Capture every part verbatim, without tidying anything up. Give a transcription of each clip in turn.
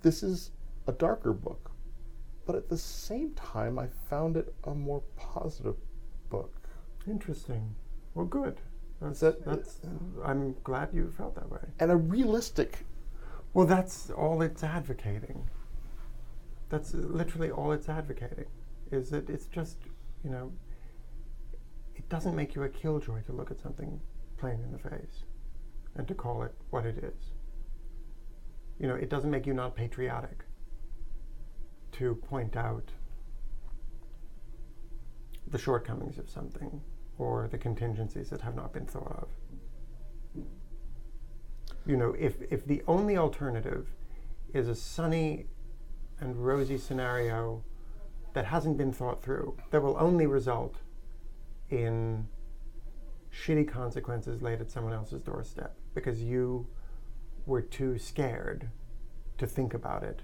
this is a darker book, but at the same time, I found it a more positive book. Interesting. Well, good. That's, that, that's, I'm glad you felt that way. And a realistic. Well, that's all it's advocating. That's literally all it's advocating, is that it's just, you know, it doesn't make you a killjoy to look at something plain in the face and to call it what it is. You know, it doesn't make you not patriotic to point out the shortcomings of something or the contingencies that have not been thought of. You know, if, if the only alternative is a sunny and rosy scenario that hasn't been thought through, that will only result in shitty consequences laid at someone else's doorstep because you were too scared to think about it.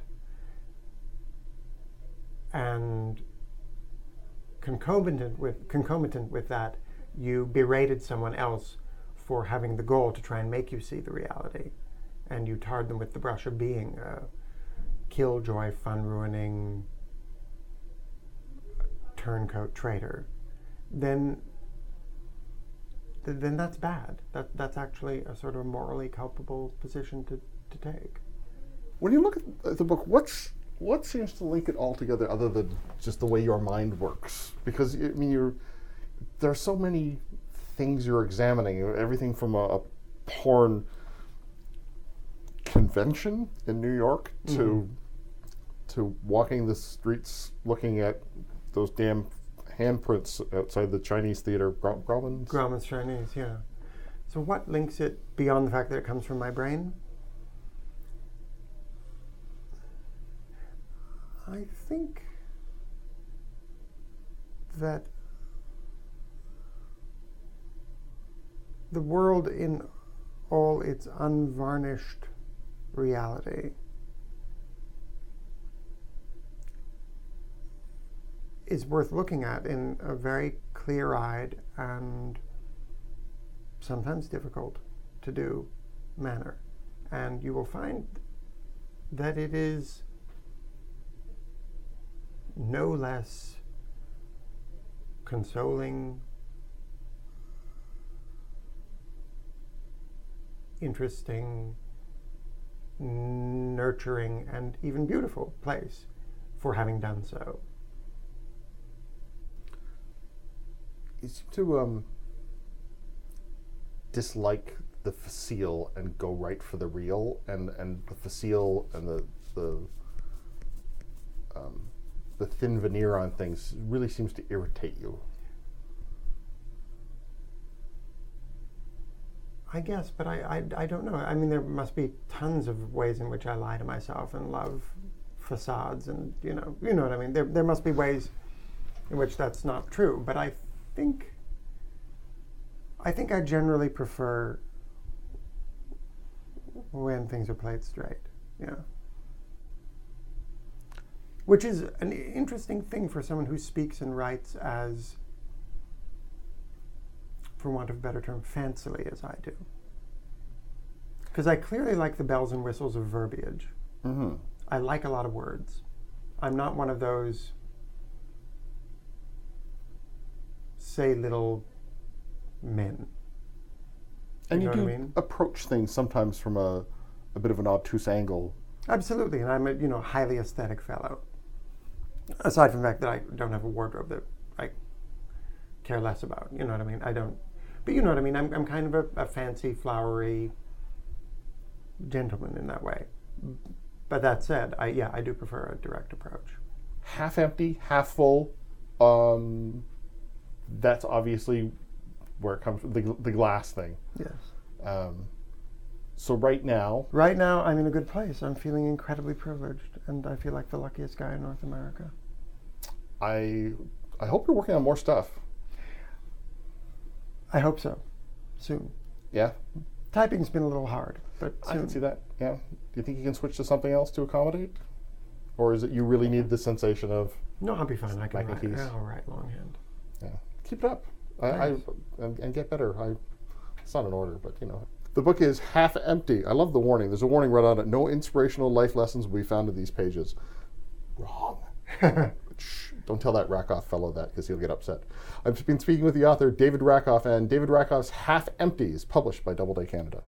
And concomitant with concomitant with that, you berated someone else for having the goal to try and make you see the reality, and you tarred them with the brush of being a killjoy, fun-ruining, turncoat traitor. Then, th- then that's bad. That that's actually a sort of morally culpable position to, to take. When you look at the book, what's what seems to link it all together, other than just the way your mind works? Because I mean, you're there are so many things you're examining. Everything from a, a porn convention in New York to mm-hmm. to walking the streets, looking at those damn handprints outside the Chinese theater, Gro- Grauman's? Grauman's Chinese, yeah. So what links it beyond the fact that it comes from my brain? I think that the world in all its unvarnished reality is worth looking at in a very clear-eyed and sometimes difficult to do manner. And you will find that it is no less consoling, interesting, nurturing, and even beautiful place for having done so. You seem to um, dislike the facile and go right for the real, and, and the facile and the the um, the thin veneer on things really seems to irritate you. I guess, but I, I, I don't know. I mean, there must be tons of ways in which I lie to myself and love facades, and you know, you know what I mean. There, there must be ways in which that's not true. But I think, I think I generally prefer when things are played straight. Yeah. Which is an interesting thing for someone who speaks and writes as, for want of a better term, fancily as I do. Because I clearly like the bells and whistles of verbiage. Mm-hmm. I like a lot of words. I'm not one of those say little men. And you, you know do what I mean? approach things sometimes from a, a bit of an obtuse angle. Absolutely, and I'm a you know highly aesthetic fellow. Aside from the fact that I don't have a wardrobe that I care less about, you know what I mean? I don't, but you know what I mean? I'm I'm kind of a, a fancy, flowery gentleman in that way. But that said, I yeah, I do prefer a direct approach. Half empty, half full. Um, that's obviously where it comes from, the, the glass thing. Yes. Um, so right now... Right now, I'm in a good place. I'm feeling incredibly privileged, and I feel like the luckiest guy in North America. I I hope you're working on more stuff. I hope so. Soon. Yeah? Typing's been a little hard, but soon. I can see that, yeah. Do you think you can switch to something else to accommodate? Or is it you really need the sensation of... No, I'll be fine. I can write. Keys? I'll write longhand. Yeah. Keep it up. I, I and, and get better. I, it's not an order, but, you know, The book is half empty. I love the warning. There's a warning right on it. No inspirational life lessons will be found in these pages. Wrong. Shh, don't tell that Rakoff fellow that, because he'll get upset. I've been speaking with the author, David Rakoff, and David Rakoff's Half Empty is published by Doubleday Canada.